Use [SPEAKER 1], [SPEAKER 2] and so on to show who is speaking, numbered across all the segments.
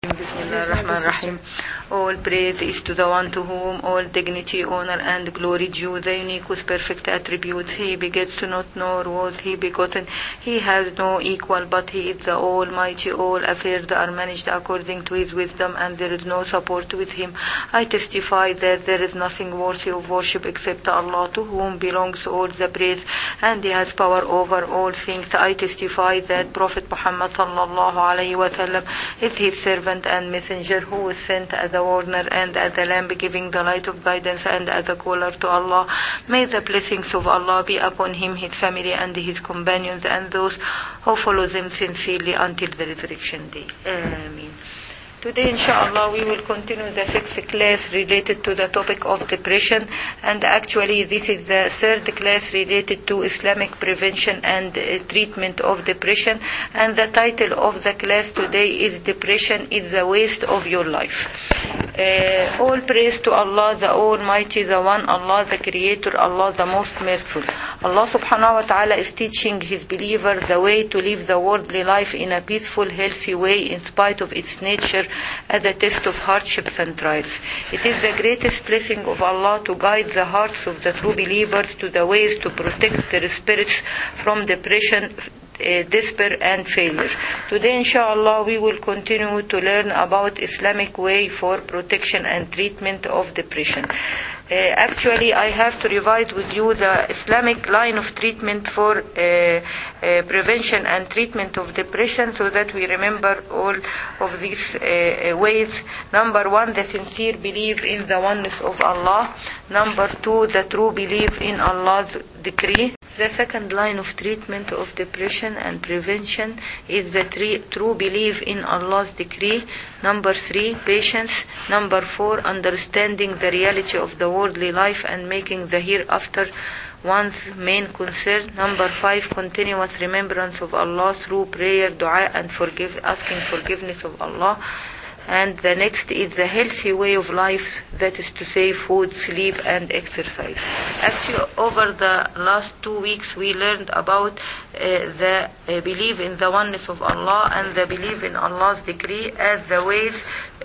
[SPEAKER 1] Bismillah ar-Rahman ar-Rahim. All praise is to the one to whom all dignity, honor and glory due, the unique with perfect attributes. He begets not, nor was he begotten. He has no equal, but he is the Almighty. All affairs are managed according to his wisdom, and there is no support with him. I testify that there is nothing worthy of worship except Allah, to whom belongs all the praise, and he has power over all things. I testify that Prophet Muhammad sallallahu alaihi wasallam is his servant and messenger, who was sent as a warner and as a lamp, giving the light of guidance, and as a caller to Allah. May the blessings of Allah be upon him, his family and his companions, and those who follow them sincerely until the resurrection day. Ameen. Today, inshallah, we will continue the sixth class related to the topic of depression, and actually this is the third class related to Islamic prevention and treatment of depression, and the title of the class today is Depression is the Waste of Your Life. All praise to Allah, the Almighty, the One, Allah the Creator, Allah the Most Merciful. Allah subhanahu wa ta'ala is teaching His believer the way to live the worldly life in a peaceful, healthy way in spite of its nature as a test of hardships and trials. It is the greatest blessing of Allah to guide the hearts of the true believers to the ways to protect their spirits from depression, despair and failure. Today, inshallah, we will continue to learn about Islamic way for protection and treatment of depression. Actually, I have to revise with you the Islamic line of treatment for prevention and treatment of depression, so that we remember all of these ways. Number one, the sincere belief in the oneness of Allah. Number two, the true belief in Allah's decree. The second line of treatment of depression and prevention is the true belief in Allah's decree. Number three, patience. Number four, understanding the reality of the worldly life and making the hereafter one's main concern. Number five, continuous remembrance of Allah through prayer, dua and asking forgiveness of Allah. And the next is the healthy way of life, that is to say food, sleep and exercise. Actually, over the last 2 weeks we learned about the belief in the oneness of Allah and the belief in Allah's decree as the ways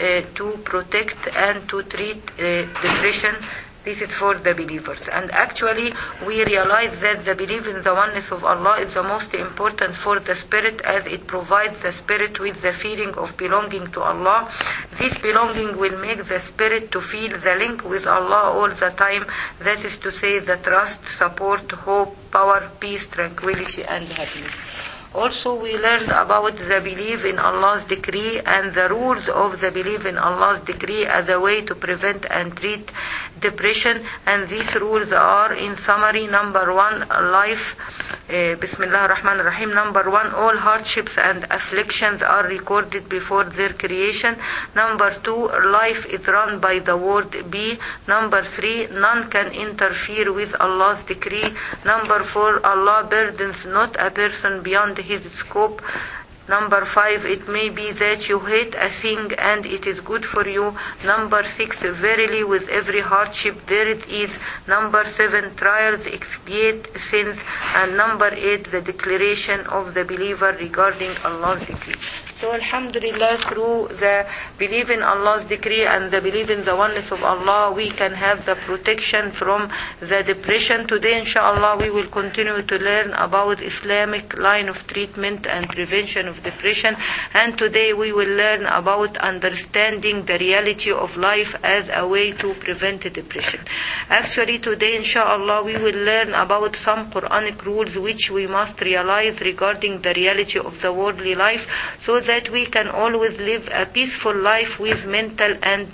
[SPEAKER 1] to protect and to treat depression. This is for the believers. And actually, we realize that the belief in the oneness of Allah is the most important for the spirit, as it provides the spirit with the feeling of belonging to Allah. This belonging will make the spirit to feel the link with Allah all the time. That is to say, the trust, support, hope, power, peace, tranquility and happiness. Also, we learned about the belief in Allah's decree and the rules of the belief in Allah's decree as a way to prevent and treat depression. And these rules are, in summary, number one, life. Bismillah ar-Rahman ar-Rahim. Number one, all hardships and afflictions are recorded before their creation. Number two, life is run by the word be. Number three, none can interfere with Allah's decree. Number four, Allah burdens not a person beyond his scope. Number five, it may be that you hate a thing and it is good for you. Number six, verily with every hardship there it is. Number seven, trials expiate sins. And number eight, the declaration of the believer regarding Allah's decree. So alhamdulillah, through the belief in Allah's decree and the belief in the oneness of Allah, we can have the protection from the depression. Today, inshallah, we will continue to learn about Islamic line of treatment and prevention of depression. And today we will learn about understanding the reality of life as a way to prevent depression. Actually, today, inshallah, we will learn about some Quranic rules which we must realize regarding the reality of the worldly life, so that we can always live a peaceful life with mental and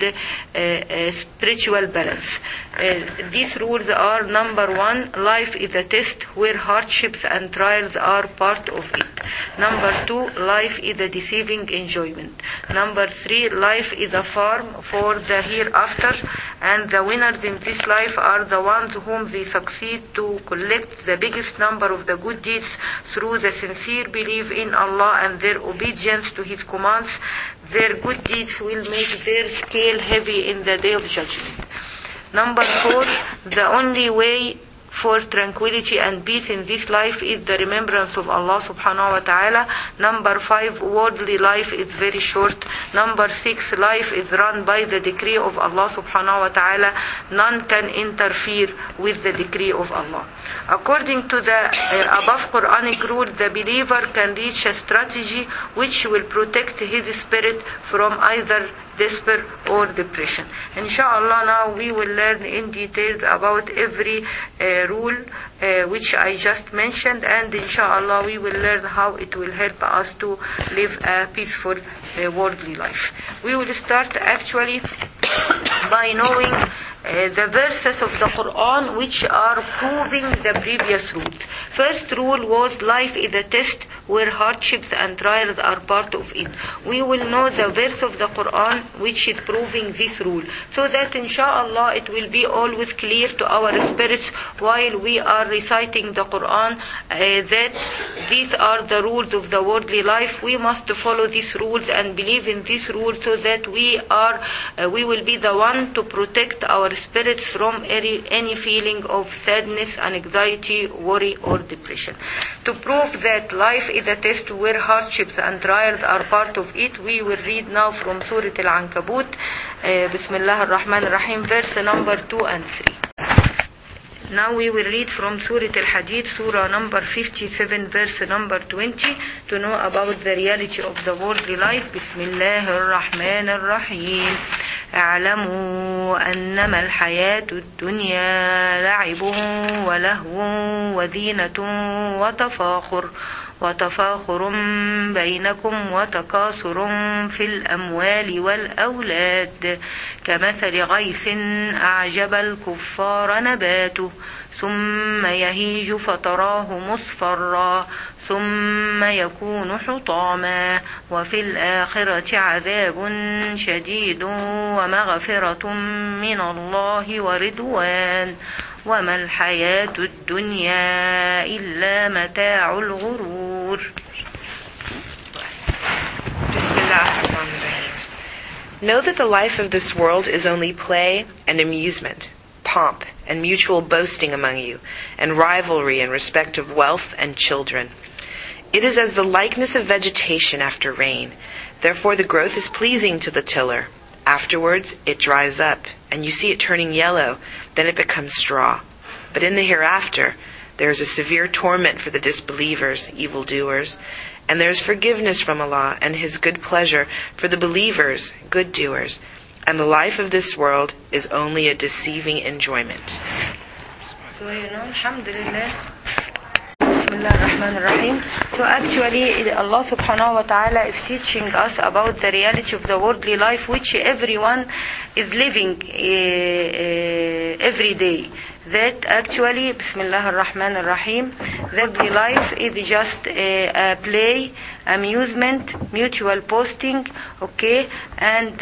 [SPEAKER 1] spiritual balance. These rules are: number one, life is a test where hardships and trials are part of it. Number two, life is a deceiving enjoyment. Number three, life is a farm for the hereafter, and the winners in this life are the ones whom they succeed to collect the biggest number of the good deeds through the sincere belief in Allah and their obedience to His commands. Their good deeds will make their scale heavy in the day of judgment. Number four, the only way for tranquility and peace in this life is the remembrance of Allah subhanahu wa ta'ala. Number 5, worldly life is very short. Number 6, life is run by the decree of Allah subhanahu wa ta'ala. None can interfere with the decree of Allah. According to the above Quranic rule, the believer can reach a strategy which will protect his spirit from either despair or depression. Inshallah, now we will learn in details about every rule which I just mentioned, and inshallah we will learn how it will help us to live a peaceful worldly life. We will start actually by knowing the verses of the Quran which are proving the previous rules. First rule was life is a test where hardships and trials are part of it. We will know the verse of the Quran which is proving this rule, so that inshallah it will be always clear to our spirits while we are reciting the Quran that these are the rules of the worldly life. We must follow these rules and believe in these rules, so that we will be the one to protect our spirits from any feeling of sadness, anxiety, worry or depression. To prove that life is a test where hardships and trials are part of it, we will read now from Surah Al-Ankabut, Bismillah ar-Rahman ar-Rahim, verse number 2 and 3. Now we will read from Surah Al-Hadid, Surah number 57, verse number 20, to know about the reality of the worldly life. Bismillah ar-Rahman ar-Rahim. اعلموا أنما الحياة الدنيا لعب ولهو وزينة وتفاخر بينكم وتكاثر في الأموال والأولاد كمثل غيث أعجب الكفار نباته ثم يهيج فتراه مصفرا ثم يكون حطاما وفي الآخرة عذاب شديد ومغفرة من الله ورضوان وما الحياة الدنيا إلا متاع الغرور.
[SPEAKER 2] Know that the life of this world is only play and amusement, pomp and mutual boasting among you, and rivalry in respect of wealth and children. It is as the likeness of vegetation after rain. Therefore the growth is pleasing to the tiller. Afterwards it dries up, and you see it turning yellow, then it becomes straw. But in the hereafter there is a severe torment for the disbelievers, evildoers, and there is forgiveness from Allah and His good pleasure for the believers, good doers. And the life of this world is only a deceiving enjoyment.
[SPEAKER 1] So alhamdulillah. Bismillahirrahmanirrahim. So actually Allah subhanahu wa ta'ala is teaching us about the reality of the worldly life which everyone is living every day. That actually, Bismillahirrahmanirrahim, worldly life is just a play, amusement, mutual boasting, okay, and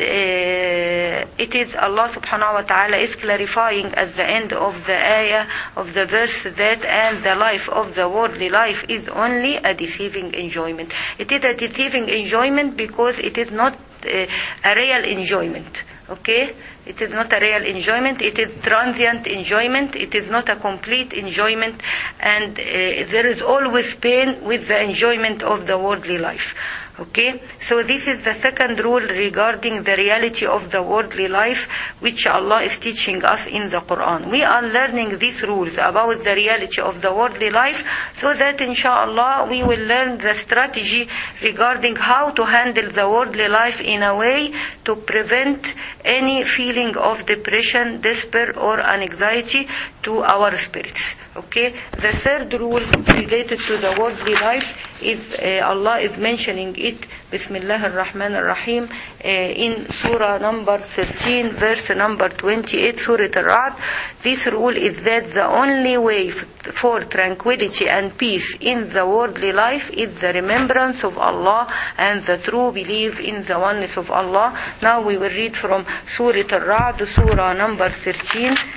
[SPEAKER 1] it is Allah subhanahu wa ta'ala is clarifying at the end of the ayah of the verse that and the life of the worldly life is only a deceiving enjoyment. It is a deceiving enjoyment because it is not a real enjoyment. Okay, it is not a real enjoyment. It is transient enjoyment. It is not a complete enjoyment, and there is always pain with the enjoyment of the worldly life. Okay, so this is the second rule regarding the reality of the worldly life which Allah is teaching us in the Quran. We are learning these rules about the reality of the worldly life so that inshallah we will learn the strategy regarding how to handle the worldly life in a way to prevent any feeling of depression, despair or anxiety to our spirits. Okay, the third rule related to the worldly life is Allah is mentioning it, Bismillah ar-Rahman ar-Rahim, in Surah number 13, verse number 28, Surah Al-Ra'd. This rule is that the only way for tranquility and peace in the worldly life is the remembrance of Allah and the true belief in the oneness of Allah. Now we will read from Surah Al-Ra'd, Surah number 13,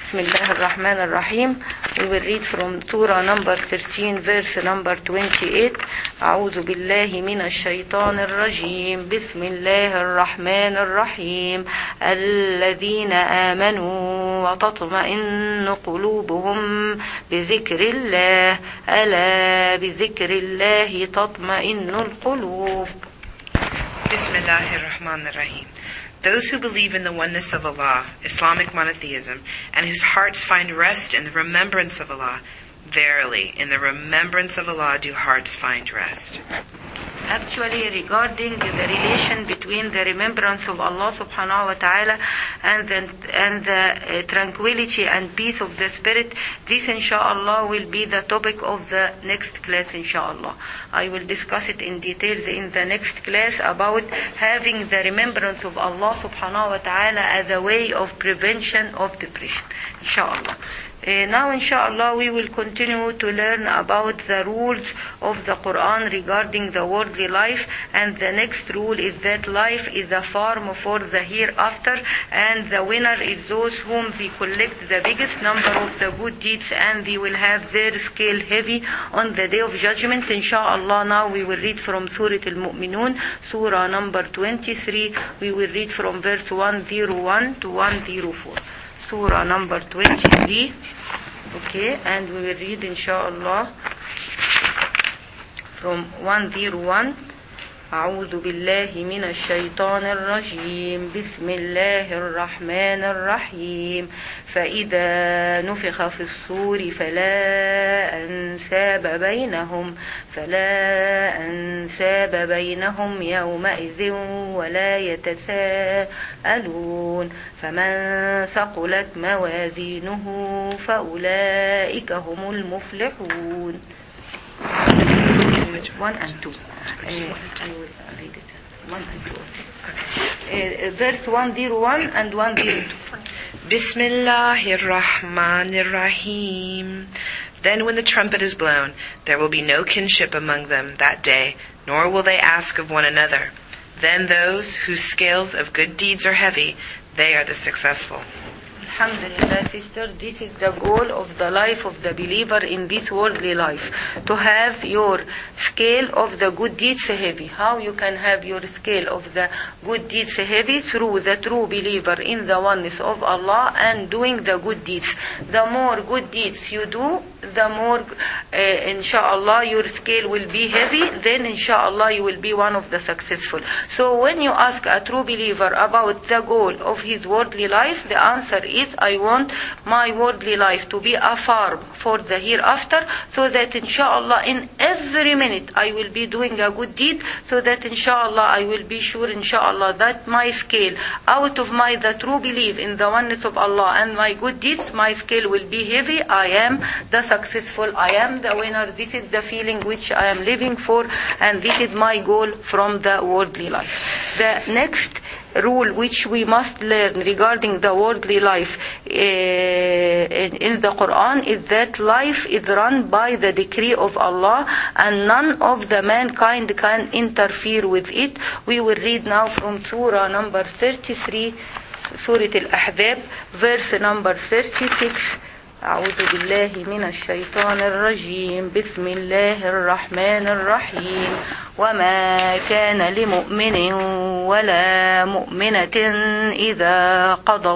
[SPEAKER 1] Bismillah ar-Rahman ar-Rahim. We will read from Surah number 13, verse number 28. أعوذ بالله من الشيطان الرجيم. بسم الله الرحمن الرحيم. الذين آمنوا وتطمئن قلوبهم بذكر الله ألا بذكر الله تطمئن القلوب.
[SPEAKER 2] Bismillahir Rahmanir Rahim. Those who believe in the oneness of Allah, Islamic monotheism, and whose hearts find rest in the remembrance of Allah, verily, in the remembrance of Allah do hearts find rest.
[SPEAKER 1] Actually, regarding the relation between the remembrance of Allah subhanahu wa ta'ala and the tranquility and peace of the spirit, this inshallah will be the topic of the next class inshallah. I will discuss it in details in the next class about having the remembrance of Allah subhanahu wa ta'ala as a way of prevention of depression inshallah. Now inshallah we will continue to learn about the rules of the Quran regarding the worldly life, and the next rule is that life is a farm for the hereafter, and the winner is those whom they collect the biggest number of the good deeds, and they will have their scale heavy on the day of judgment inshallah. Now we will read from Surah Al-Mu'minun, Surah number 23. We will read from verse 101 to 104. Surah number 23. Okay, and we will read inshallah from 101. أعوذ بالله من الشيطان الرجيم. بسم الله الرحمن الرحيم. فإذا نفخ في الصور فلا أنساب بينهم يومئذ ولا يتساءلون فمن ثقلت موازينه فأولئك هم المفلحون. 1 and 2. I will read it. 1 and 2. Verse 101 and 102.
[SPEAKER 2] Bismillahir Rahmanir Rahim. Then when the trumpet is blown, there will be no kinship among them that day, nor will they ask of one another. Then those whose scales of good deeds are heavy, they are the successful.
[SPEAKER 1] Alhamdulillah, sister, this is the goal of the life of the believer in this worldly life, to have your scale of the good deeds heavy. How you can have your scale of the good deeds heavy? Through the true believer in the oneness of Allah and doing the good deeds. The more good deeds you do, the more inshallah your scale will be heavy, then inshallah you will be one of the successful. So when you ask a true believer about the goal of his worldly life, the answer is, I want my worldly life to be a farm for the hereafter, so that inshallah in every minute I will be doing a good deed, so that inshallah I will be sure inshallah that my scale, out of my the true belief in the oneness of Allah and my good deeds, my scale will be heavy. I am the successful, I am the winner. This is the feeling which I am living for, and this is my goal from the worldly life. The next rule which we must learn regarding the worldly life in the Quran is that life is run by the decree of Allah, and none of the mankind can interfere with it. We will read now from Surah number 33, Surah Al-Ahzab, verse number 36. أعوذ بالله من الشيطان الرجيم. بسم الله الرحمن الرحيم. وما كان لمؤمن ولا مؤمنة إذا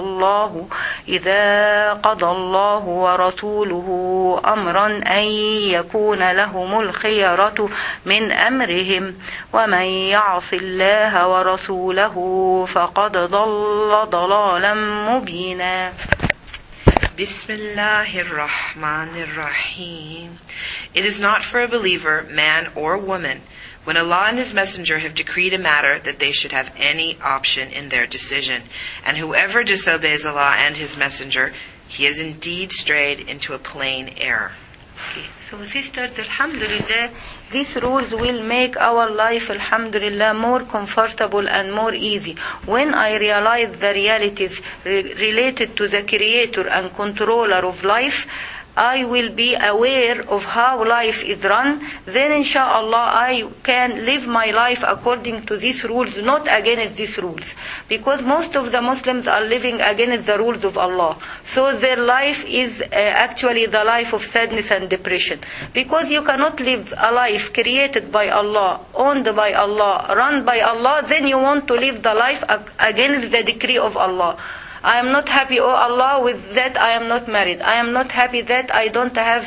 [SPEAKER 1] قضى الله ورسوله أمرا أن يكون لهم الخيرة من أمرهم ومن يعص الله ورسوله فقد ضل ضلالا مبينا.
[SPEAKER 2] Bismillahir Rahmanir Rahim. It is not for a believer, man or woman, when Allah and His Messenger have decreed a matter, that they should have any option in their decision. And whoever disobeys Allah and His Messenger, he has indeed strayed into a plain error.
[SPEAKER 1] Okay. So sisters, alhamdulillah, these rules will make our life, alhamdulillah, more comfortable and more easy. When I realize the realities related to the creator and controller of life, I will be aware of how life is run, then inshallah I can live my life according to these rules, not against these rules. Because most of the Muslims are living against the rules of Allah. So their life is actually the life of sadness and depression. Because you cannot live a life created by Allah, owned by Allah, run by Allah, then you want to live the life against the decree of Allah. I am not happy, oh Allah, with that I am not married. I am not happy that I don't have,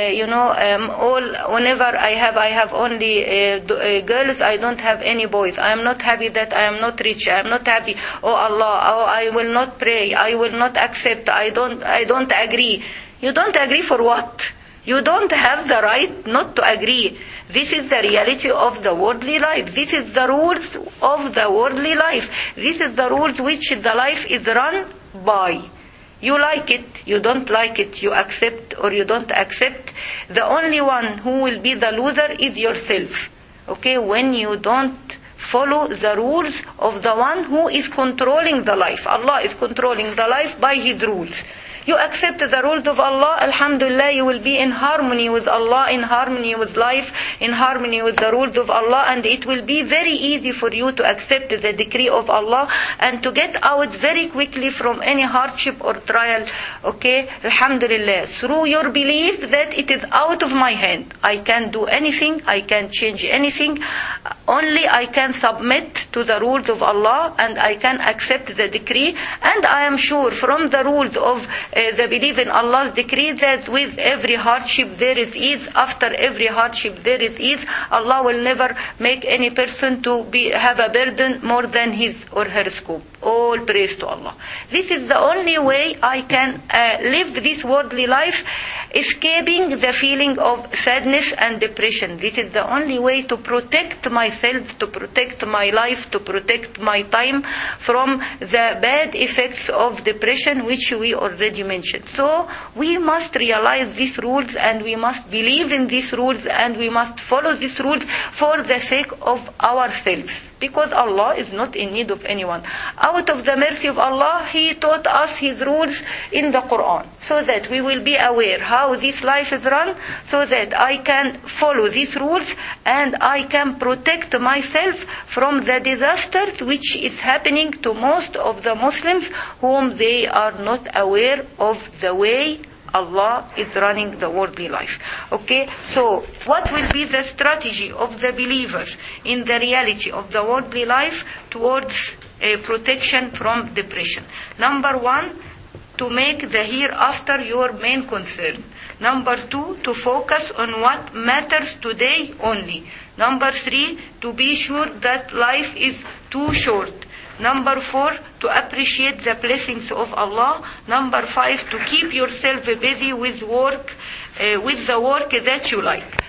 [SPEAKER 1] whenever I have only girls, I don't have any boys. I am not happy that I am not rich. I am not happy, oh Allah, oh, I will not pray. I will not accept. I don't agree. You don't agree for what? You don't have the right not to agree. This is the reality of the worldly life. This is the rules of the worldly life. This is the rules which the life is run by. You like it, you don't like it, you accept or you don't accept. The only one who will be the loser is yourself. Okay, when you don't follow the rules of the one who is controlling the life. Allah is controlling the life by His rules. You accept the rules of Allah, alhamdulillah, you will be in harmony with Allah, in harmony with life, in harmony with the rules of Allah, and it will be very easy for you to accept the decree of Allah and to get out very quickly from any hardship or trial. Okay, alhamdulillah, through your belief that it is out of my hand. I can't do anything, I can't change anything, only I can submit to the rules of Allah and I can accept the decree, and I am sure from the rules of the belief in Allah's decree that with every hardship there is ease, after every hardship there is ease. Allah will never make any person to have a burden more than his or her scope. All praise to Allah. This is the only way I can live this worldly life, escaping the feeling of sadness and depression. This is the only way to protect myself, to protect my life, to protect my time from the bad effects of depression, which we already mentioned. So we must realize these rules and we must believe in these rules and we must follow these rules for the sake of ourselves. Because Allah is not in need of anyone. Out of the mercy of Allah, He taught us His rules in the Quran, so that we will be aware how this life is run, so that I can follow these rules and I can protect myself from the disasters which is happening to most of the Muslims, whom they are not aware of the way Allah is running the worldly life. Okay, so what will be the strategy of the believer in the reality of the worldly life towards protection from depression? Number one, to make the hereafter your main concern. Number two, to focus on what matters today only. Number three, to be sure that life is too short. Number four, to appreciate the blessings of Allah. Number five, to keep yourself busy with work, with the work that you like.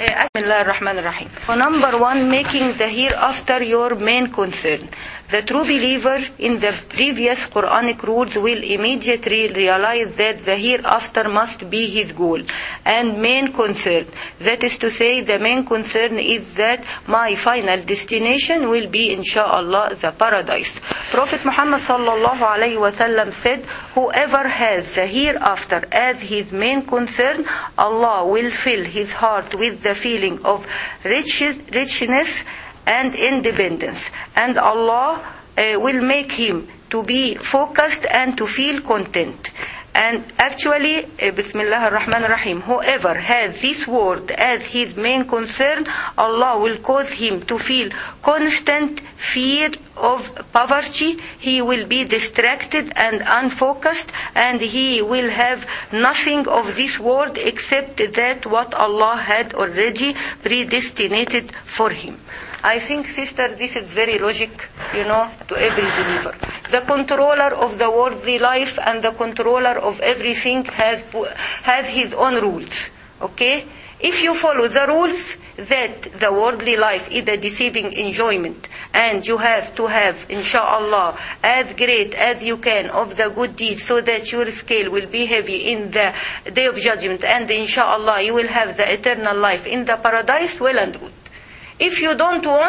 [SPEAKER 1] So number one, making the hereafter your main concern. The true believer in the previous Quranic rules will immediately realize that the hereafter must be his goal and main concern. That is to say, the main concern is that my final destination will be, inshallah, the paradise. Prophet Muhammad sallallahu alayhi wa sallam said, whoever has the hereafter as his main concern, Allah will fill his heart with the feeling of richness and independence, and Allah will make him to be focused and to feel content. And actually, Bismillah ar-Rahman ar-Rahim, whoever has this word as his main concern, Allah will cause him to feel constant fear of poverty. He will be distracted and unfocused, and he will have nothing of this world except that what Allah had already predestinated for him. I think, sister, this is very logic, to every believer. The controller of the worldly life and the controller of everything has his own rules. Okay? If you follow the rules that the worldly life is a deceiving enjoyment, and you have to have, inshallah, as great as you can of the good deeds, so that your scale will be heavy in the day of judgment, and inshallah you will have the eternal life in the paradise, well and good. If you don't want,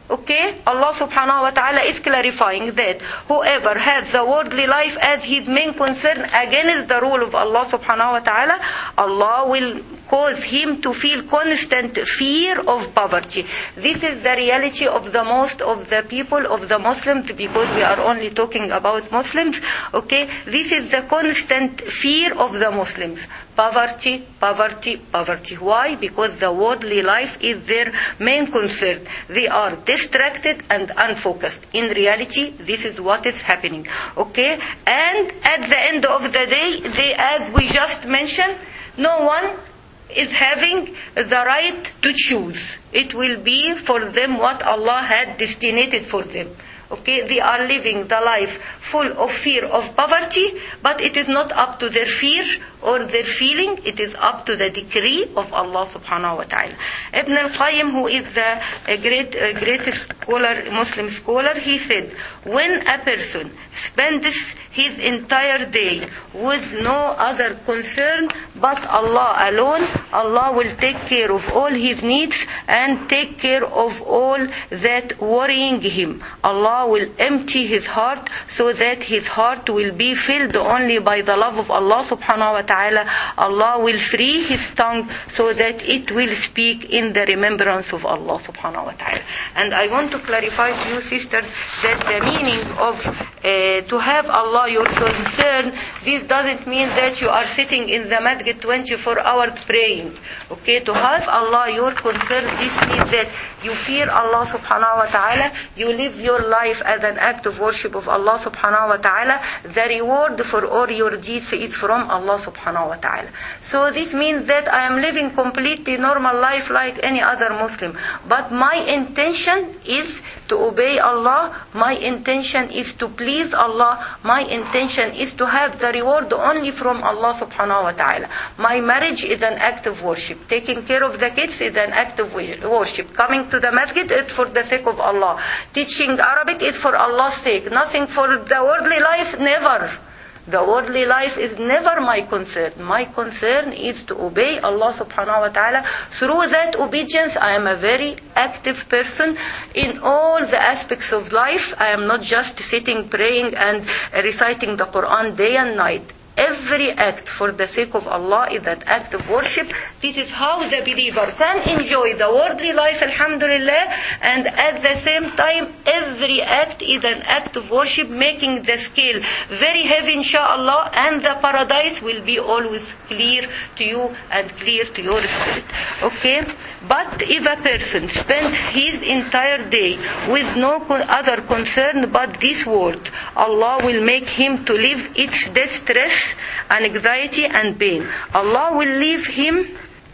[SPEAKER 1] Okay, Allah subhanahu wa ta'ala is clarifying that whoever has the worldly life as his main concern against the rule of Allah subhanahu wa ta'ala, Allah will cause him to feel constant fear of poverty. This is the reality of the most of the people, of the Muslims, because we are only talking about Muslims. Okay, this is the constant fear of the Muslims. Poverty, poverty, poverty. Why? Because the worldly life is their main concern. They are distracted and unfocused. In reality, this is what is happening. Okay? And at the end of the day, they, as we just mentioned, no one is having the right to choose. It will be for them what Allah had destinated for them. Okay, they are living the life full of fear of poverty, but it is not up to their fear or their feeling, it is up to the decree of Allah subhanahu wa ta'ala. Ibn al-Qayyim, who is the greatest scholar, Muslim scholar, he said, when a person spends his entire day with no other concern but Allah alone, Allah will take care of all his needs and take care of all that worrying him. Allah will empty his heart so that his heart will be filled only by the love of Allah subhanahu wa ta'ala. Allah will free his tongue so that it will speak in the remembrance of Allah subhanahu wa ta'ala. And I want to clarify to you, sisters, that the meaning of to have Allah your concern, this doesn't mean that you are sitting in the masjid 24 hours praying. Okay, to have Allah your concern, this means that you fear Allah subhanahu wa ta'ala, you live your life as an act of worship of Allah subhanahu wa ta'ala. The reward for all your deeds is from Allah subhanahu wa ta'ala. So this means that I am living completely normal life like any other Muslim. But my intention is to obey Allah, my intention is to please Allah, my intention is to have the reward only from Allah subhanahu wa ta'ala. My marriage is an act of worship. Taking care of the kids is an act of worship. Coming to the masjid is for the sake of Allah. Teaching Arabic is for Allah's sake. Nothing for the worldly life, never. The worldly life is never my concern. My concern is to obey Allah subhanahu wa ta'ala. Through that obedience, I am a very active person in all the aspects of life. I am not just sitting, praying and reciting the Quran day and night. Every act for the sake of Allah is an act of worship. This is how the believer can enjoy the worldly life, alhamdulillah, and at the same time, every act is an act of worship, making the scale very heavy, inshallah, and the paradise will be always clear to you and clear to your spirit. Okay? But if a person spends his entire day with no other concern but this world, Allah will make him to live its distress, anxiety and pain. Allah will leave him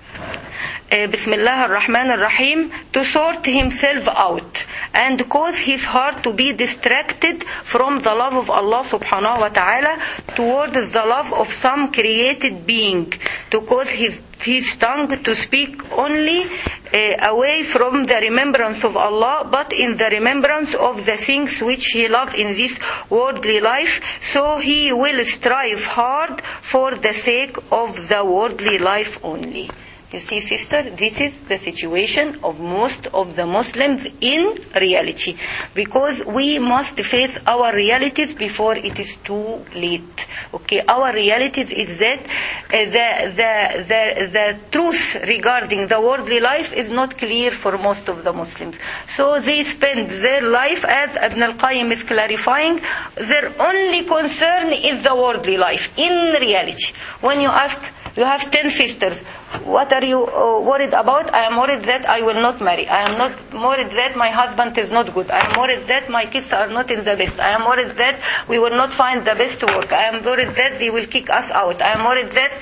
[SPEAKER 1] Bismillah ar-Rahman ar-Rahim, to sort himself out and cause his heart to be distracted from the love of Allah subhanahu wa ta'ala towards the love of some created being, to cause his tongue to speak only away from the remembrance of Allah, but in the remembrance of the things which he loves in this worldly life. So he will strive hard for the sake of the worldly life only. You see, sister, this is the situation of most of the Muslims in reality. Because we must face our realities before it is too late. Okay, our realities is that the truth regarding the worldly life is not clear for most of the Muslims. So they spend their life, as Ibn al-Qayyim is clarifying, their only concern is the worldly life. In reality, when you ask, you have 10 sisters, what are you worried about? I am worried that I will not marry. I am not worried that my husband is not good. I am worried that my kids are not in the best. I am worried that we will not find the best work. I am worried that they will kick us out. I am worried that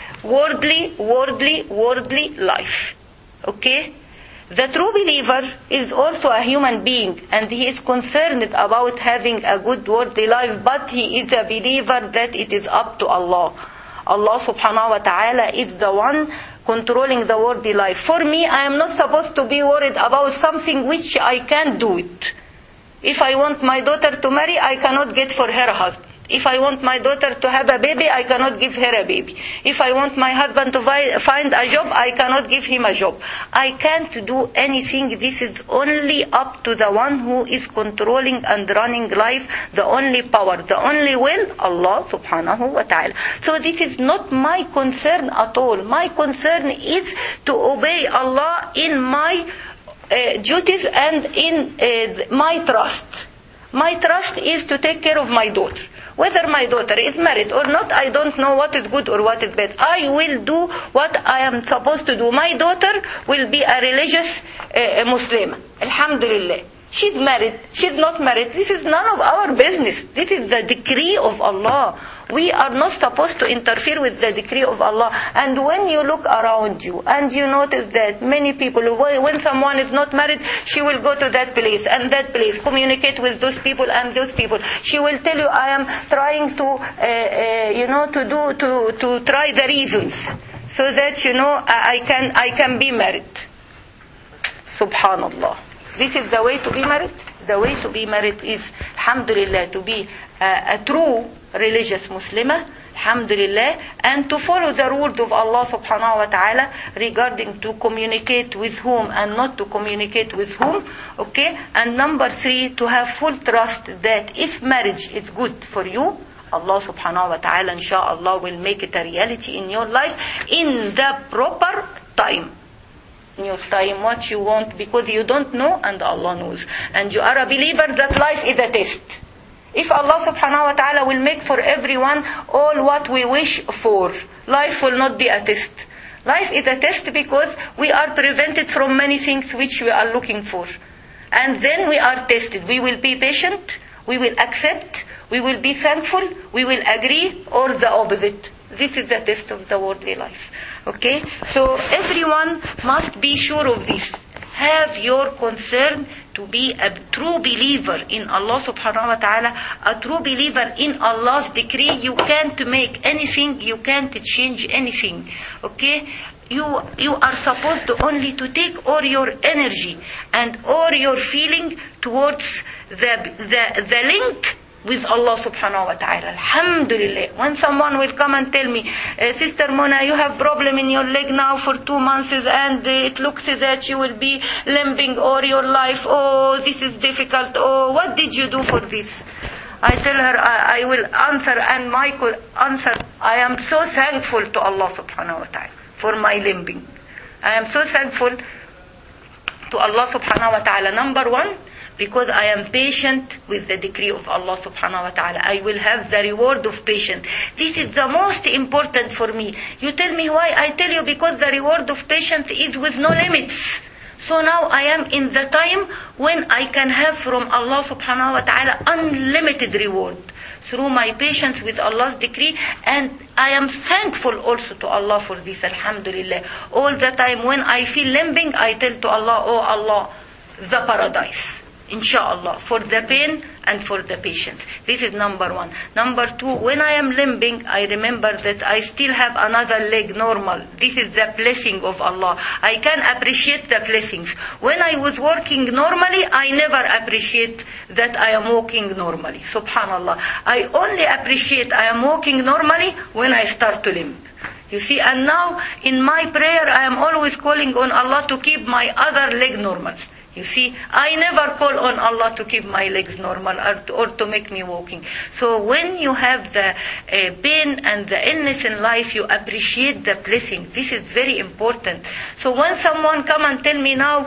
[SPEAKER 1] worldly life. Okay? The true believer is also a human being, and he is concerned about having a good worldly life, but he is a believer that it is up to Allah. Allah subhanahu wa ta'ala is the one controlling the worldly life. For me, I am not supposed to be worried about something which I can't do it. If I want my daughter to marry, I cannot get for her a husband. If I want my daughter to have a baby, I cannot give her a baby. If I want my husband to find a job, I cannot give him a job. I can't do anything. This is only up to the one who is controlling and running life, the only power, the only will, Allah subhanahu wa ta'ala. So this is not my concern at all. My concern is to obey Allah in my duties and in my trust. My trust is to take care of my daughter. Whether my daughter is married or not, I don't know what is good or what is bad. I will do what I am supposed to do. My daughter will be a religious Muslim. Alhamdulillah. She's married. She's not married. This is none of our business. This is the decree of Allah. We are not supposed to interfere with the decree of Allah. And when you look around you and you notice that many people, when someone is not married, she will go to that place and that place, communicate with those people and those people. She will tell you, I am trying to try the reasons so that I can be married. Subhanallah. This is the way to be married. The way to be married is, alhamdulillah, to be a true religious Muslimah, alhamdulillah, and to follow the rules of Allah subhanahu wa ta'ala regarding to communicate with whom and not to communicate with whom. Okay? And number 3, to have full trust that if marriage is good for you, Allah subhanahu wa ta'ala inshallah will make it a reality in your life in the proper time. In your time, what you want, because you don't know and Allah knows. And you are a believer that life is a test. If Allah subhanahu wa ta'ala will make for everyone all what we wish for, life will not be a test. Life is a test because we are prevented from many things which we are looking for. And then we are tested. We will be patient, we will accept, we will be thankful, we will agree, or the opposite. This is the test of the worldly life. Okay? So everyone must be sure of this. Have your concern to be a true believer in Allah subhanahu wa ta'ala, a true believer in Allah's decree. You can't make anything, you can't change anything. Okay? You are supposed to only to take all your energy and all your feeling towards the link with Allah subhanahu wa ta'ala. Alhamdulillah. When someone will come and tell me, Sister Mona, you have problem in your leg now for 2 months and it looks that you will be limping all your life. Oh, this is difficult. Oh, what did you do for this? I tell her, I will answer, and my answer, I am so thankful to Allah subhanahu wa ta'ala for my limping. I am so thankful to Allah subhanahu wa ta'ala. Number 1, because I am patient with the decree of Allah subhanahu wa ta'ala. I will have the reward of patience. This is the most important for me. You tell me why? I tell you because the reward of patience is with no limits. So now I am in the time when I can have from Allah subhanahu wa ta'ala unlimited reward through my patience with Allah's decree, and I am thankful also to Allah for this, alhamdulillah. All the time when I feel limping, I tell to Allah, oh Allah, the paradise. Inshallah, for the pain and for the patience. This is number 1. Number 2, when I am limping, I remember that I still have another leg normal. This is the blessing of Allah. I can appreciate the blessings. When I was working normally, I never appreciate that I am walking normally. Subhanallah. I only appreciate I am walking normally when I start to limp. You see, and now in my prayer, I am always calling on Allah to keep my other leg normal. You see, I never call on Allah to keep my legs normal or to make me walking. So when you have the pain and the illness in life, you appreciate the blessing. This is very important. So when someone come and tell me now,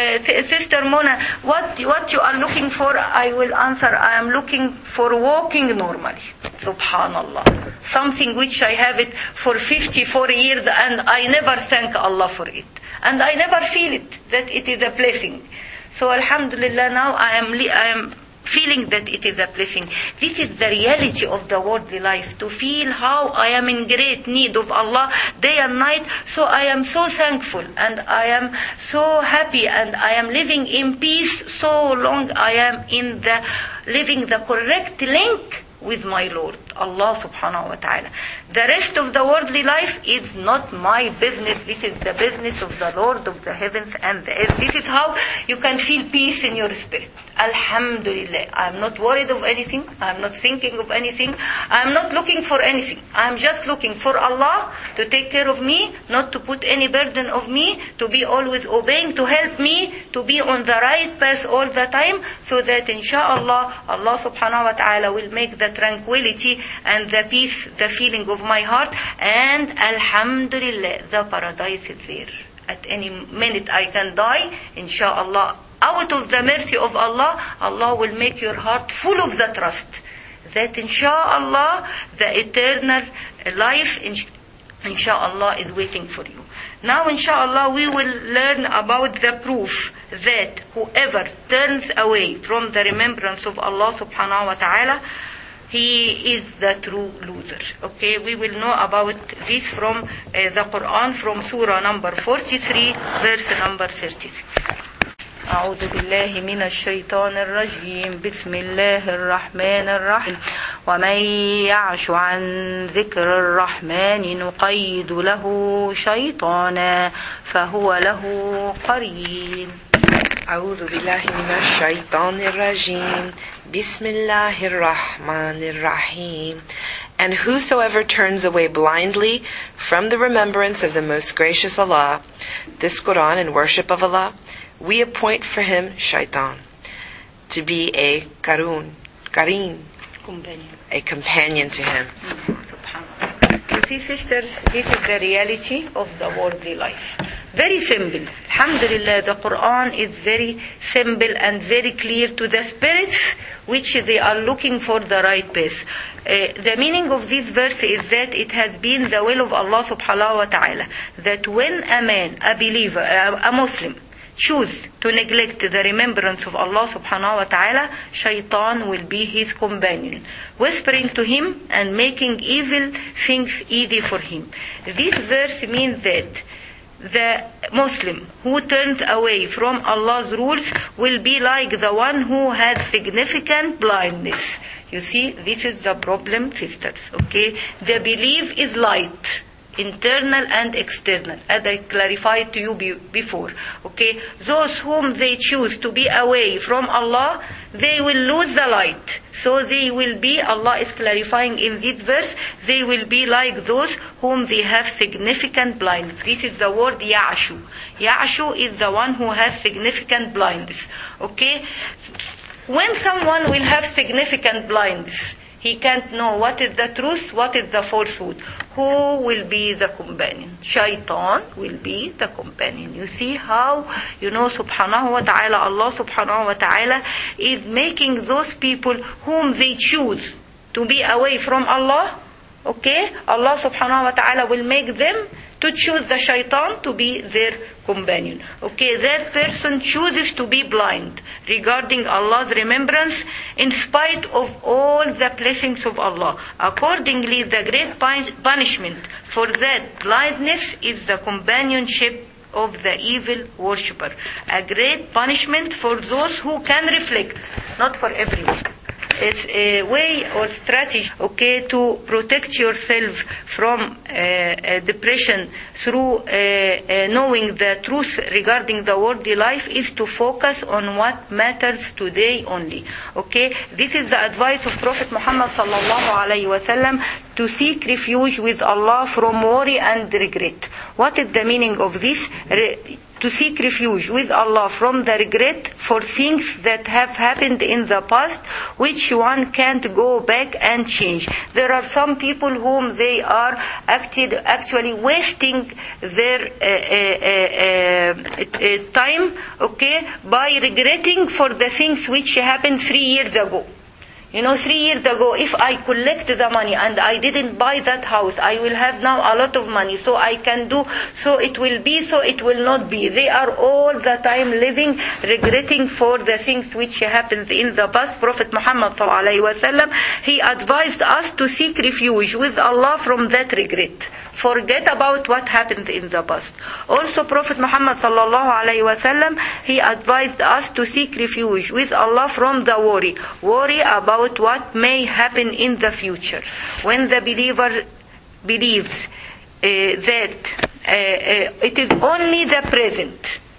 [SPEAKER 1] Sister Mona, what you are looking for, I will answer, I am looking for walking normally. Subhanallah. Something which I have it for 54 years and I never thank Allah for it. And I never feel it, that it is a blessing. So alhamdulillah, now I am feeling that it is a blessing. This is the reality of the worldly life, to feel how I am in great need of Allah day and night. So I am so thankful and I am so happy and I am living in peace so long I am in the living the correct link with my Lord, Allah subhanahu wa ta'ala. The rest of the worldly life is not my business. This is the business of the Lord of the heavens and the earth. This is how you can feel peace in your spirit. Alhamdulillah. I'm not worried of anything. I'm not thinking of anything. I'm not looking for anything. I'm just looking for Allah to take care of me, not to put any burden of me, to be always obeying, to help me to be on the right path all the time, so that inshallah Allah subhanahu wa ta'ala will make the tranquility and the peace, the feeling of my heart, and alhamdulillah, the paradise is there. At any minute I can die, inshallah. Out of the mercy of Allah, Allah will make your heart full of the trust that inshallah the eternal life inshallah is waiting for you. Now inshallah we will learn about the proof that whoever turns away from the remembrance of Allah subhanahu wa ta'ala, he is the true loser. Okay, we will know about this from the Quran, from surah number 43, verse number 36. أعوذ بالله من الشيطان الرجيم بسم الله الرحمن الرحيم ومن يعش عن ذكر الرحمن نقيد له شيطانا فهو له قرين.
[SPEAKER 2] أعوذ بالله من الشيطان الرجيم بسم الله الرحمن الرحيم. And whosoever turns away blindly from the remembrance of the most gracious Allah, this Quran and worship of Allah, we appoint for him shaitan to be a qareen, a companion to him.
[SPEAKER 1] You see, sisters, this is the reality of the worldly life. Very simple. Alhamdulillah, the Quran is very simple and very clear to the spirits which they are looking for the right path. The meaning of this verse is that it has been the will of Allah subhanahu wa ta'ala that when a man, a believer, a Muslim, choose to neglect the remembrance of Allah subhanahu wa ta'ala, shaitan will be his companion, whispering to him and making evil things easy for him. This verse means that the Muslim who turns away from Allah's rules will be like the one who had significant blindness. You see, this is the problem, sisters. Okay, the belief is light, internal and external, as I clarified to you before. Okay, those whom they choose to be away from Allah, they will lose the light. So they will be, Allah is clarifying in this verse, they will be like those whom they have significant blindness. This is the word ya'ashu. Ya'ashu is the one who has significant blindness. Okay, when someone will have significant blindness, he can't know what is the truth, what is the falsehood. Who will be the companion? Shaitan will be the companion. You see how, subhanahu wa ta'ala, Allah subhanahu wa ta'ala is making those people whom they choose to be away from Allah. Okay? Allah subhanahu wa ta'ala will make them to choose the shaitan to be their companion. Okay, that person chooses to be blind regarding Allah's remembrance in spite of all the blessings of Allah. Accordingly, the great punishment for that blindness is the companionship of the evil worshipper. A great punishment for those who can reflect, not for everyone. It's a way or strategy, okay, to protect yourself from depression through knowing the truth regarding the worldly life is to focus on what matters today only. Okay, this is the advice of Prophet Muhammad sallallahu alaihi wasallam, to seek refuge with Allah from worry and regret. What is the meaning of this? To seek refuge with Allah from the regret for things that have happened in the past, which one can't go back and change. There are some people whom they are actually wasting their time, okay, by regretting for the things which happened 3 years ago. 3 years ago, if I collect the money and I didn't buy that house, I will have now a lot of money, so I can do, so it will be, so it will not be. They are all the time living, regretting for the things which happened in the past. Prophet Muhammad ﷺ, he advised us to seek refuge with Allah from that regret. Forget about what happened in the past. Also, Prophet Muhammad ﷺ, he advised us to seek refuge with Allah from the worry. Worry about what may happen in the future. When the believer believes that it is only the present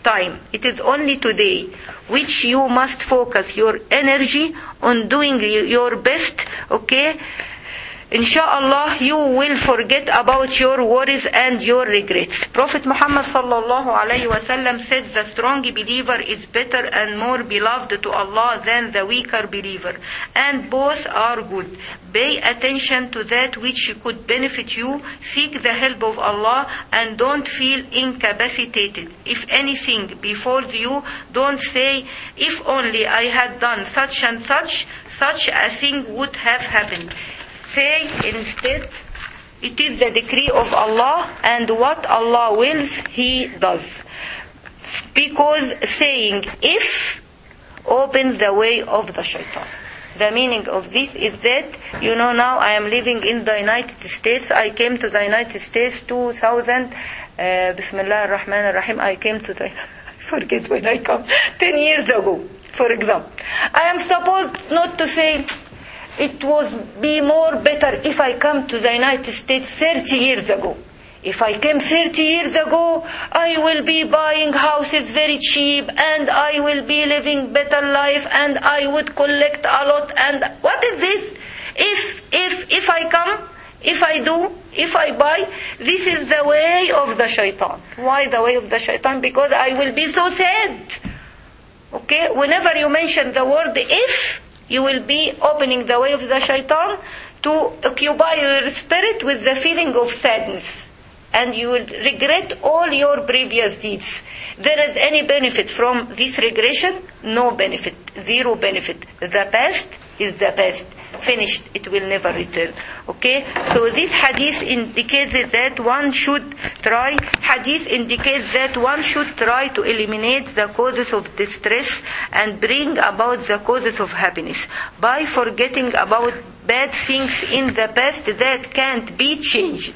[SPEAKER 1] time. It is only today which you must focus your energy on doing your best, okay? Inshallah, you will forget about your worries and your regrets. Prophet Muhammad sallallahu alayhi wa sallam said the strong believer is better and more beloved to Allah than the weaker believer. And both are good. Pay attention to that which could benefit you. Seek the help of Allah and don't feel incapacitated. If anything befalls you, don't say, if only I had done such and such, such a thing would have happened. Say instead, it is the decree of Allah, and what Allah wills, He does. Because saying if opens the way of the shaitan. The meaning of this is that, now I am living in the United States. I came to the United States 2000, Bismillah ar-Rahman ar-Rahim, I came to the, I forget when I come, 10 years ago, for example. I am supposed not to say, it would be more better if I come to the United States 30 years ago. If I came 30 years ago, I will be buying houses very cheap, and I will be living better life, and I would collect a lot. And what is this? If I come, if I do, if I buy, this is the way of the shaitan. Why the way of the shaitan? Because I will be so sad. Okay? Whenever you mention the word if, you will be opening the way of the shaitan to occupy your spirit with the feeling of sadness. And you will regret all your previous deeds. There is any benefit from this regression? No benefit. Zero benefit. The past is the past. Finished. It will never return. Okay? So this hadith indicates that one should try to eliminate the causes of distress and bring about the causes of happiness by forgetting about bad things in the past that can't be changed.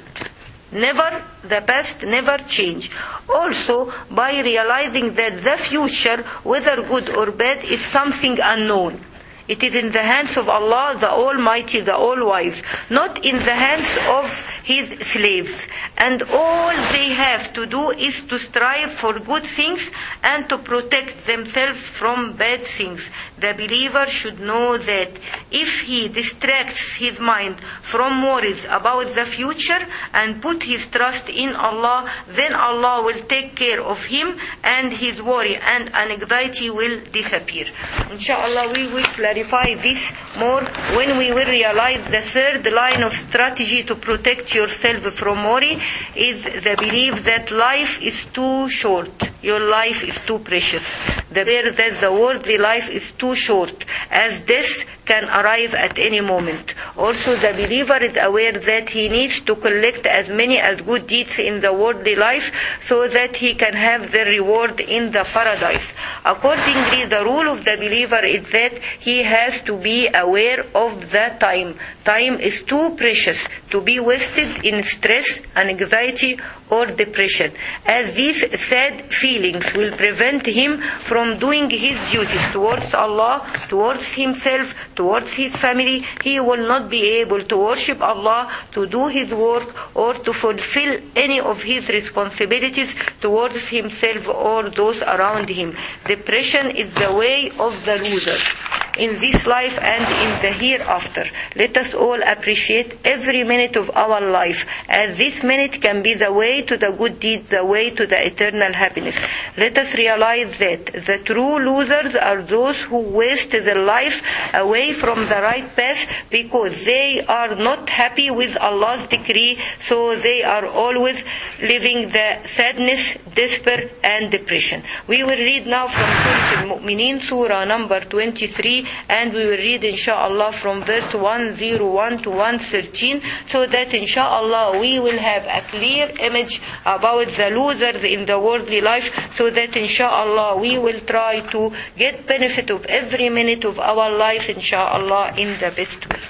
[SPEAKER 1] The past never change. Also, by realizing that the future, whether good or bad, is something unknown. It is in the hands of Allah, the Almighty, the All-Wise, not in the hands of His slaves. And all they have to do is to strive for good things and to protect themselves from bad things. The believer should know that if he distracts his mind from worries about the future and put his trust in Allah, then Allah will take care of him and his worry and anxiety will disappear. Inshallah, we will clarify this more when we will realize the third line of strategy to protect yourself from worry is the belief that life is too short. Your life is too precious. The fear that the worldly life is too short, as death can arrive at any moment. Also, the believer is aware that he needs to collect as many as good deeds in the worldly life so that he can have the reward in the paradise. Accordingly, the rule of the believer is that he has to be aware of the time. Time is too precious to be wasted in stress, anxiety, or depression, as these sad feelings will prevent him from doing his duties towards Allah, towards himself, towards his family. He will not be able to worship Allah, to do his work, or to fulfill any of his responsibilities towards himself or those around him. Depression is the way of the loser in this life and in the hereafter. Let us all appreciate every minute of our life, as this minute can be the way to the good deeds, the way to the eternal happiness. Let us realize that the true losers are those who waste their life away from the right path because they are not happy with Allah's decree, so they are always living the sadness, despair and depression. We will read now from Surah Al-Mu'mineen, Surah number 23, and we will read inshallah from verse 101 to 113, so that inshallah we will have a clear image about the losers in the worldly life, so that inshallah we will try to get benefit of every minute of our life inshallah in the best way.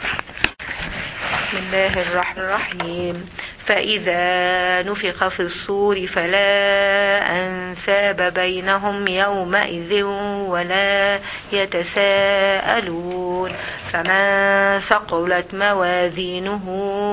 [SPEAKER 1] Bismillah ar-Rahman ar-Rahim. فإذا نفخ في الصور فلا أنساب بينهم يومئذ ولا يتساءلون فمن ثقلت موازينه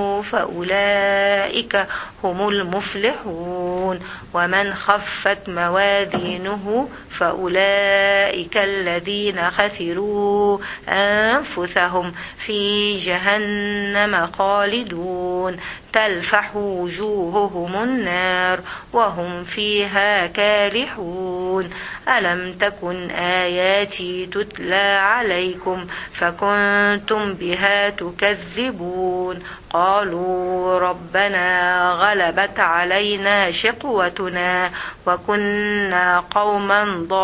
[SPEAKER 1] فأولئك هم المفلحون ومن خفت موازينه فأولئك الذين خسروا أنفسهم في جهنم خالدون تلفح وجوههم النار وهم فيها كالحون ألم تكن آياتي تتلى عليكم فكنتم بها تكذبون قالوا ربنا غلبت علينا شقوتنا وكنا قوما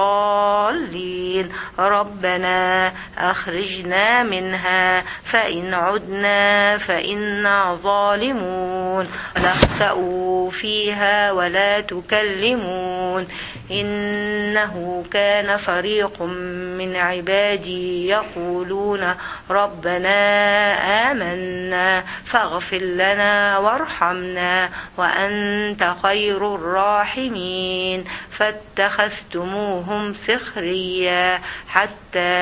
[SPEAKER 1] ضالين ربنا أخرجنا منها فإن عدنا فإنا ظالمون لا اخسأوا فيها ولا تكلمون إنه كان فريق من عبادي يقولون ربنا آمنا فاغفر لنا وارحمنا وأنت خير الراحمين فاتخذتموهم سخريا حتى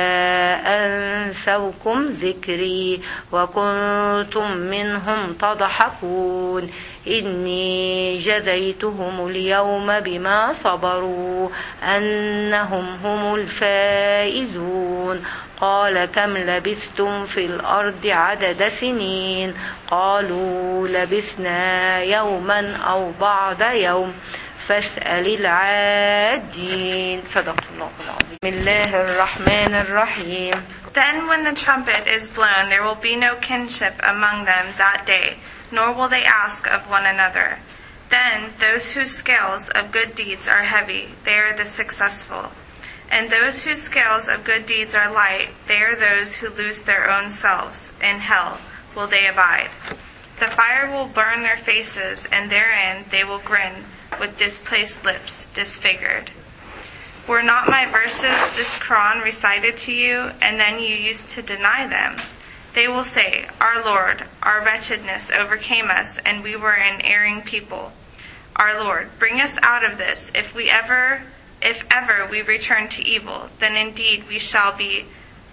[SPEAKER 1] أنسوكم ذكري وكنتم منهم تضحكون إني جزيتهم اليوم بما صبروا أنهم هم الفائزون قال كم لبثتم في الأرض عدد سنين قالوا لبثنا يوما أو بعض يوم فاسأل العادين صدق الله العظيم بسم الله الرحمن الرحيم
[SPEAKER 3] Then when the trumpet is blown, there will be no kinship among them that day, nor will they ask of one another. Then those whose scales of good deeds are heavy, they are the successful. And those whose scales of good deeds are light, they are those who lose their own selves. In hell will they abide. The fire will burn their faces, and therein they will grin with displaced lips, disfigured. Were not my verses, this Quran, recited to you, and then you used to deny them? They will say, Our Lord, our wretchedness overcame us, and we were an erring people. Our Lord, bring us out of this. If ever we return to evil, then indeed we shall be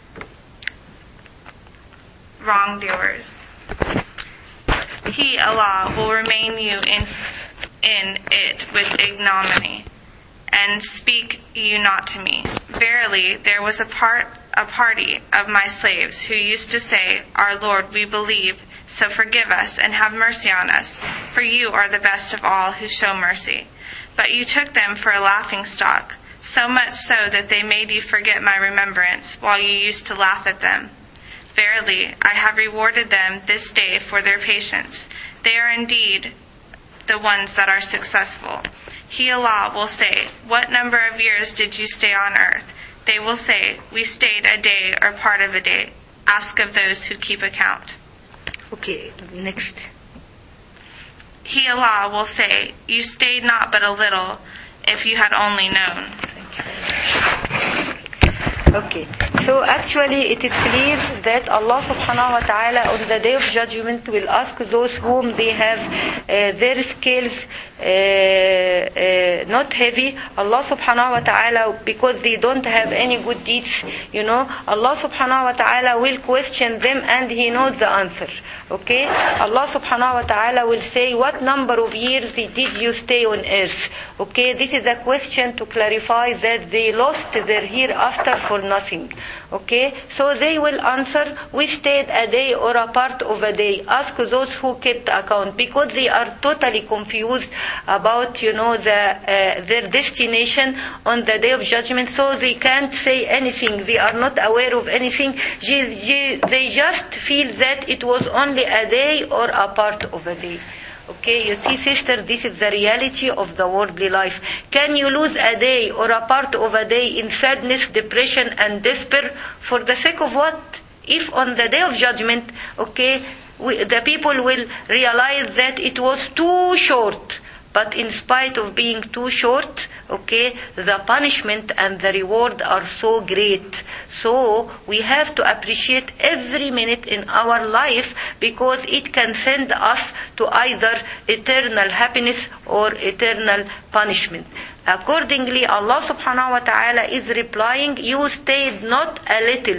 [SPEAKER 3] wrongdoers. He, Allah, will remain you in it with ignominy, and speak you not to me. Verily, there was a party of my slaves who used to say, Our Lord, we believe, so forgive us and have mercy on us, for you are the best of all who show mercy. But you took them for a laughingstock, so much so that they made you forget my remembrance, while you used to laugh at them. Verily, I have rewarded them this day for their patience. They are indeed the ones that are successful. He, Allah, will say, What number of years did you stay on earth? They will say, We stayed a day or part of a day. Ask of those who keep account.
[SPEAKER 1] Okay, next.
[SPEAKER 3] He, Allah, will say, You stayed not but a little, if you had only known.
[SPEAKER 1] Okay, so actually it is clear that Allah subhanahu wa ta'ala on the day of judgment will ask those whom they have their scales not heavy. Allah subhanahu wa ta'ala, because they don't have any good deeds, Allah subhanahu wa ta'ala will question them and He knows the answer. Okay, Allah subhanahu wa ta'ala will say, what number of years did you stay on earth? Okay, this is a question to clarify that they lost their hereafter for nothing. Okay, so they will answer, we stayed a day or a part of a day. Ask those who kept account, because they are totally confused about their destination on the day of judgment, so they can't say anything. They are not aware of anything. They just feel that it was only a day or a part of a day. Okay, you see, sister, this is the reality of the worldly life. Can you lose a day or a part of a day in sadness, depression, and despair for the sake of what? If on the day of judgment, okay, the people will realize that it was too short. But in spite of being too short, okay, the punishment and the reward are so great. So we have to appreciate every minute in our life, because it can send us to either eternal happiness or eternal punishment. Accordingly, Allah subhanahu wa ta'ala is replying, you stayed not a little,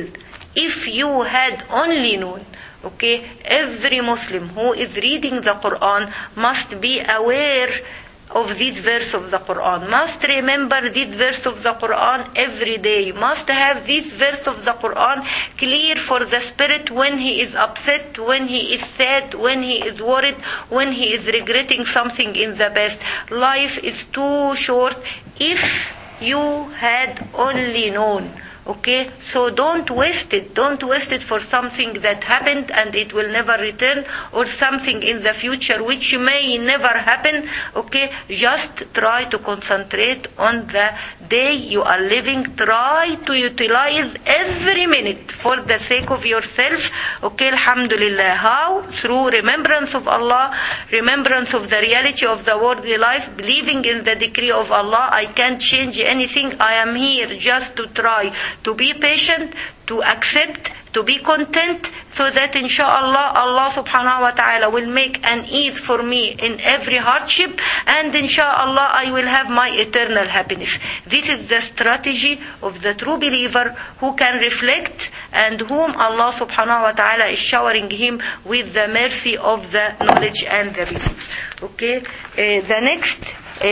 [SPEAKER 1] If you had only known, okay, every Muslim who is reading the Quran must be aware of this verse of the Quran, must remember this verse of the Quran every day, must have this verse of the Quran clear for the spirit when he is upset, when he is sad, when he is worried, when he is regretting something in the past. Life is too short if you had only known. Okay, so don't waste it. Don't waste it for something that happened and it will never return, or something in the future which may never happen. Okay, just try to concentrate on the day you are living. Try to utilize every minute for the sake of yourself. Okay, alhamdulillah. How? Through remembrance of Allah, remembrance of the reality of the worldly life, believing in the decree of Allah. I can't change anything. I am here just to try to be patient, to accept, to be content, so that inshallah Allah subhanahu wa ta'ala will make an ease for me in every hardship, and inshallah I will have my eternal happiness. This is the strategy of the true believer who can reflect and whom Allah subhanahu wa ta'ala is showering him with the mercy of the knowledge and the belief. Okay, the next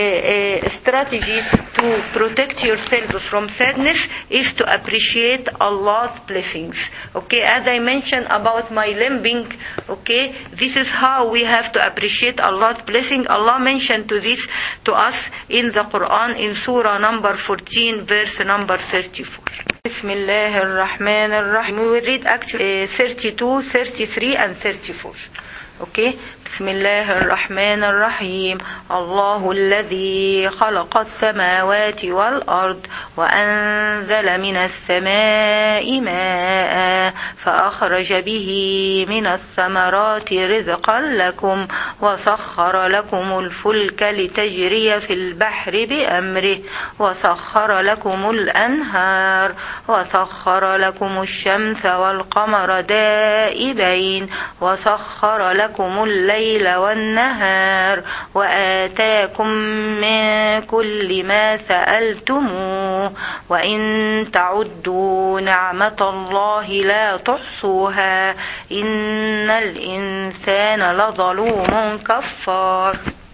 [SPEAKER 1] strategy to protect yourself from sadness is to appreciate Allah's blessings. Okay, as I mentioned about my limping, okay, this is how we have to appreciate Allah's blessing. Allah mentioned to us in the Quran in Surah number 14, verse number 34. Bismillah ar-Rahman ar-Rahim. We will read actually 32, 33 and 34. Okay, بسم الله الرحمن الرحيم. الله الذي خلق السماوات والأرض وأنزل من السماء ماء فأخرج به من الثمرات رزقا لكم وسخر لكم الفلك لتجري في البحر بأمره وسخر لكم الأنهار وسخر لكم الشمس والقمر دائبين وسخر لكم الليل والنهار وآتاكم من كل ما سألتموه وإن تعدوا نعمة الله لا تحصوها إن الإنسان لظلوم كفار.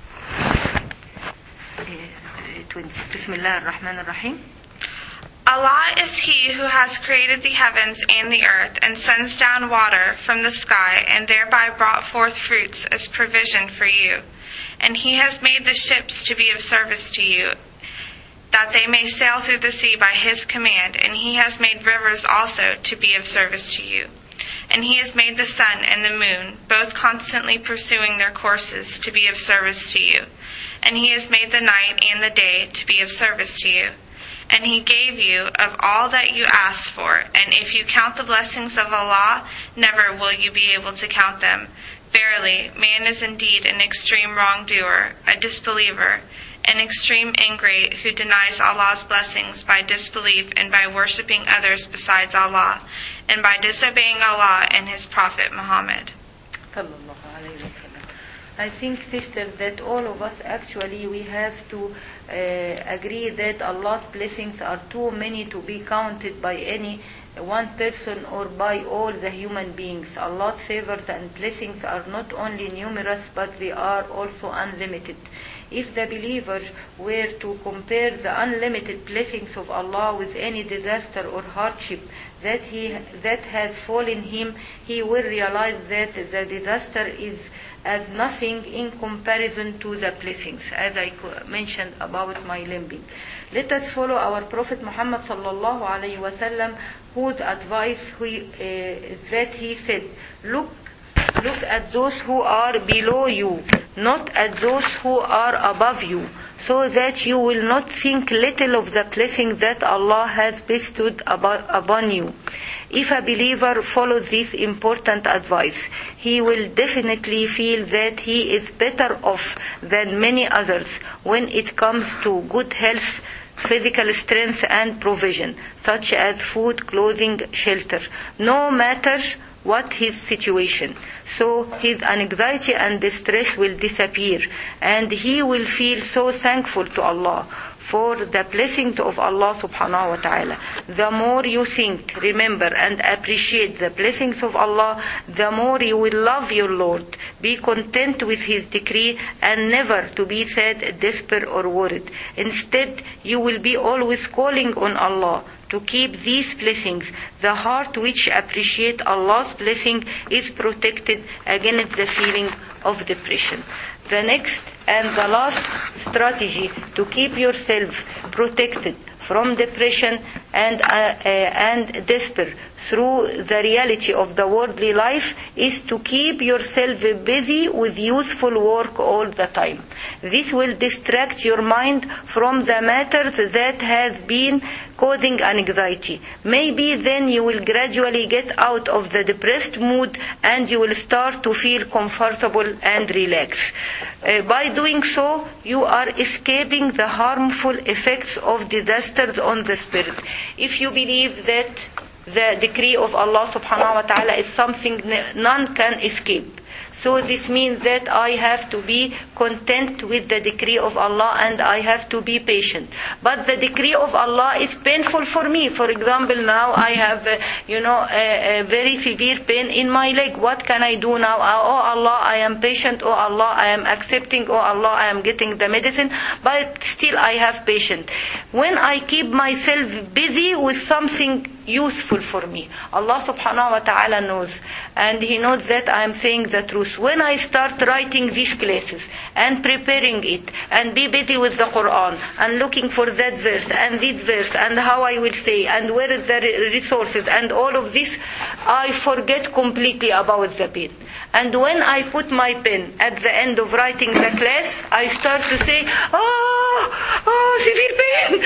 [SPEAKER 1] بسم الله الرحمن الرحيم.
[SPEAKER 3] Allah is He who has created the heavens and the earth, and sends down water from the sky, and thereby brought forth fruits as provision for you. And He has made the ships to be of service to you, that they may sail through the sea by His command, and He has made rivers also to be of service to you. And He has made the sun and the moon, both constantly pursuing their courses, to be of service to you. And He has made the night and the day to be of service to you. And He gave you of all that you asked for, and if you count the blessings of Allah, never will you be able to count them. Verily, man is indeed an extreme wrongdoer, a disbeliever, an extreme ingrate who denies Allah's blessings by disbelief and by worshipping others besides Allah, and by disobeying Allah and His Prophet Muhammad.
[SPEAKER 1] I think, sister, that all of us actually we have to agree that Allah's blessings are too many to be counted by any one person or by all the human beings. Allah's favors and blessings are not only numerous, but they are also unlimited. If the believer were to compare the unlimited blessings of Allah with any disaster or hardship that has fallen him, he will realize that the disaster is as nothing in comparison to the blessings, as I mentioned about my limping. Let us follow our Prophet Muhammad sallallahu alaihi wasallam, whose advice that he said, look at those who are below you, not at those who are above you, so that you will not think little of the blessing that Allah has bestowed upon you. If a believer follows this important advice, he will definitely feel that he is better off than many others when it comes to good health, physical strength and provision, such as food, clothing, shelter. No matter what his situation. So his anxiety and distress will disappear, and he will feel so thankful to Allah for the blessings of Allah subhanahu wa ta'ala. The more you think, remember, and appreciate the blessings of Allah, the more you will love your Lord, be content with His decree, and never to be sad, despair, or worried. Instead, you will be always calling on Allah to keep these blessings. The heart which appreciates Allah's blessing is protected against the feeling of depression. The next and the last strategy to keep yourself protected from depression and despair through the reality of the worldly life is to keep yourself busy with useful work all the time. This will distract your mind from the matters that has been causing anxiety. Maybe then you will gradually get out of the depressed mood and you will start to feel comfortable and relaxed. By doing so, you are escaping the harmful effects of disasters on the spirit. If you believe that the decree of Allah subhanahu wa ta'ala is something none can escape, so this means that I have to be content with the decree of Allah and I have to be patient. But the decree of Allah is painful for me. For example, now I have, a very severe pain in my leg. What can I do now? Oh Allah, I am patient. Oh Allah, I am accepting. Oh Allah, I am getting the medicine. But still I have patience. When I keep myself busy with something useful for me, Allah subhanahu wa ta'ala knows, and He knows that I am saying the truth. When I start writing these classes and preparing it and be busy with the Quran and looking for that verse and this verse and how I will say and where is the resources and all of this, I forget completely about the pain. And when I put my pen at the end of writing the class, I start to say, severe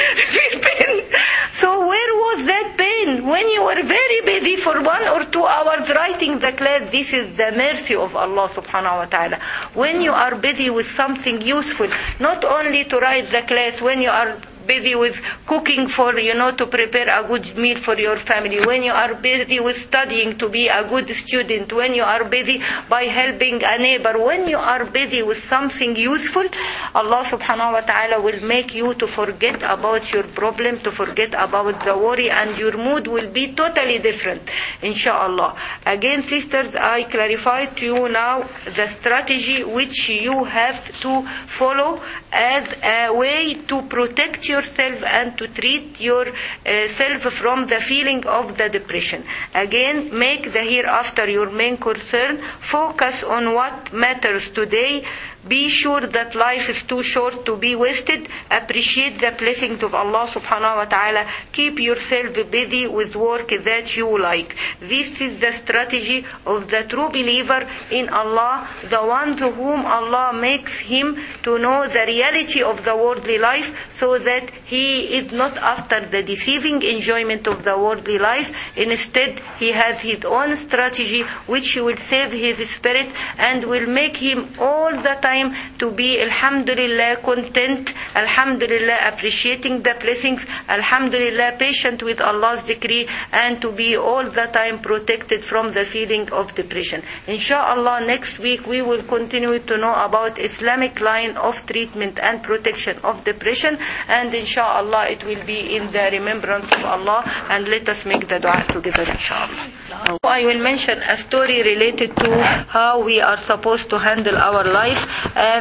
[SPEAKER 1] pain. So where was that pain? When you were very busy for 1 or 2 hours writing the class, this is the mercy of Allah subhanahu wa ta'ala. When you are busy with something useful, not only to write the class, when you are busy with cooking for, to prepare a good meal for your family, when you are busy with studying to be a good student, when you are busy by helping a neighbor, when you are busy with something useful, Allah subhanahu wa ta'ala will make you to forget about your problem, to forget about the worry, and your mood will be totally different, inshallah. Again, sisters, I clarify to you now the strategy which you have to follow as a way to protect yourself and to treat yourself from the feeling of the depression. Again, make the hereafter your main concern. Focus on what matters today. Be sure that life is too short to be wasted. Appreciate the blessings of Allah subhanahu wa ta'ala. Keep yourself busy with work that you like. This is the strategy of the true believer in Allah, the one to whom Allah makes him to know the reality of the worldly life, so that he is not after the deceiving enjoyment of the worldly life. Instead, he has his own strategy which will save his spirit and will make him all the time to be, alhamdulillah, content, alhamdulillah, appreciating the blessings, alhamdulillah, patient with Allah's decree, and to be all the time protected from the feeling of depression. Inshallah, next week we will continue to know about Islamic line of treatment and protection of depression, and inshallah it will be in the remembrance of Allah, and let us make the dua together, inshallah. I will mention a story related to how we are supposed to handle our life, and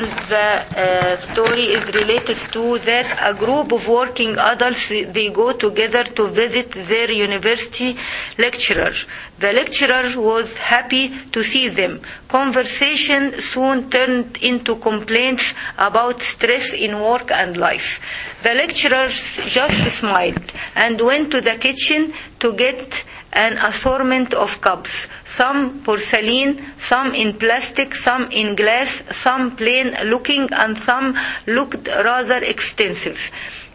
[SPEAKER 1] the story is related to that a group of working adults, they go together to visit their university lecturer. The lecturer was happy to see them. Conversation soon turned into complaints about stress in work and life. The lecturer just smiled and went to the kitchen to get an assortment of cups. Some porcelain, some in plastic, some in glass, some plain looking, and some looked rather expensive.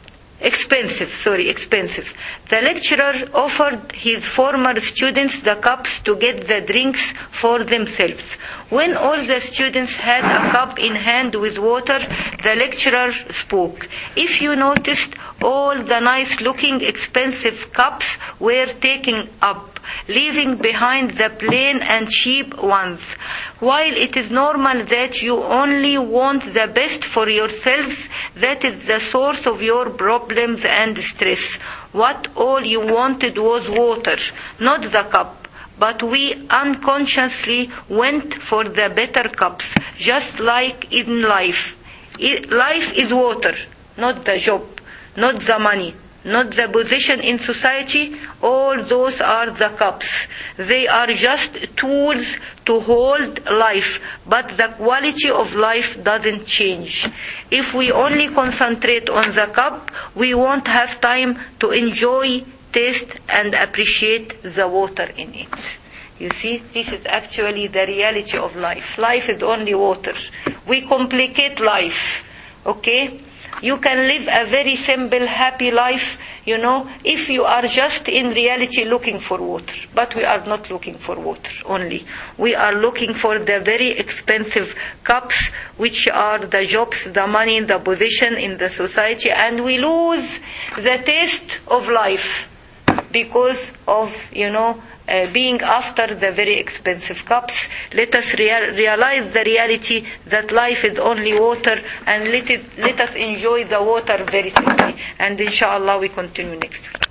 [SPEAKER 1] The lecturer offered his former students the cups to get the drinks for themselves. When all the students had a cup in hand with water, the lecturer spoke. If you noticed, all the nice looking expensive cups were taken up leaving behind the plain and cheap ones. While it is normal that you only want the best for yourselves, that is the source of your problems and stress. What all you wanted was water, not the cup. But we unconsciously went for the better cups, just like in life. Life is water, not the job, not the money, not the position in society. All those are the cups. They are just tools to hold life, but the quality of life doesn't change. If we only concentrate on the cup, we won't have time to enjoy, taste, and appreciate the water in it. You see, this is actually the reality of life. Life is only water. We complicate life, okay? You can live a very simple, happy life, if you are just in reality looking for water. But we are not looking for water only. We are looking for the very expensive cups, which are the jobs, the money, the position in the society, and we lose the taste of life because of, being after the very expensive cups. Let us realize the reality that life is only water, and let us enjoy the water very simply. And inshallah we continue next week.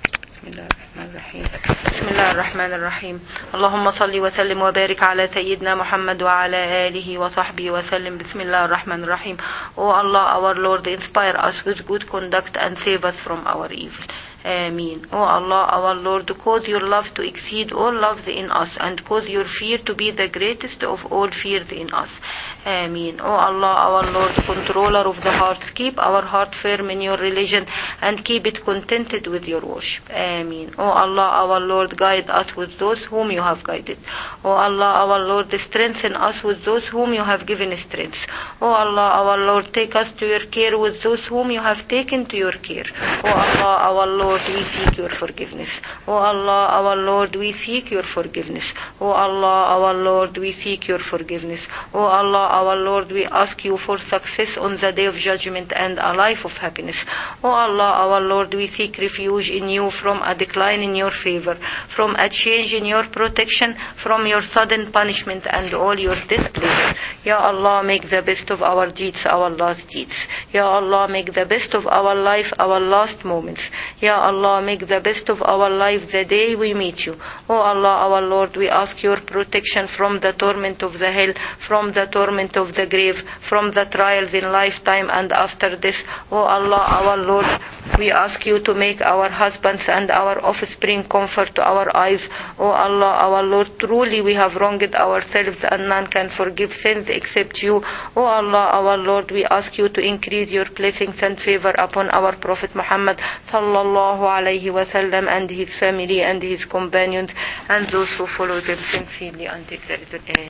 [SPEAKER 1] بسم الله الرحمن الرحيم اللهم صل وسلم وبارك على سيدنا محمد وعلى آله وصحبه وسلم. بسم الله الرحمن الرحيم. O Allah, our Lord, inspire us with good conduct and save us from our evil. Ameen. O Allah, our Lord, cause your love to exceed all loves in us, and cause your fear to be the greatest of all fears in us. Ameen. O Allah, our Lord, controller of the hearts, keep our heart firm in your religion and keep it contented with your worship. Ameen. O Allah, our Lord, guide us with those whom you have guided. O Allah, our Lord, strengthen us with those whom you have given strength. O Allah, our Lord, take us to your care with those whom you have taken to your care. O Allah, our Lord, we seek your forgiveness. O Allah, our Lord, we seek your forgiveness. O Allah, our Lord, we seek your forgiveness. O Allah, our Lord, we ask you for success on the day of judgment and a life of happiness. O Allah, our Lord, we seek refuge in you from a decline in your favor, from a change in your protection, from your sudden punishment and all your displeasure. Ya Allah, make the best of our deeds our last deeds. Ya Allah, make the best of our life our last moments. Ya Allah, make the best of our life the day we meet you. O Allah, our Lord, we ask your protection from the torment of the hell, from the torment of the grave, from the trials in lifetime and after this. O Allah, our Lord, we ask you to make our husbands and our offspring comfort to our eyes. O Allah, our Lord, truly we have wronged ourselves and none can forgive sins except you. O Allah, our Lord, we ask you to increase your blessings and favor upon our Prophet Muhammad sallallahu alayhi wa sallam and his family and his companions and those who follow them sincerely until the end.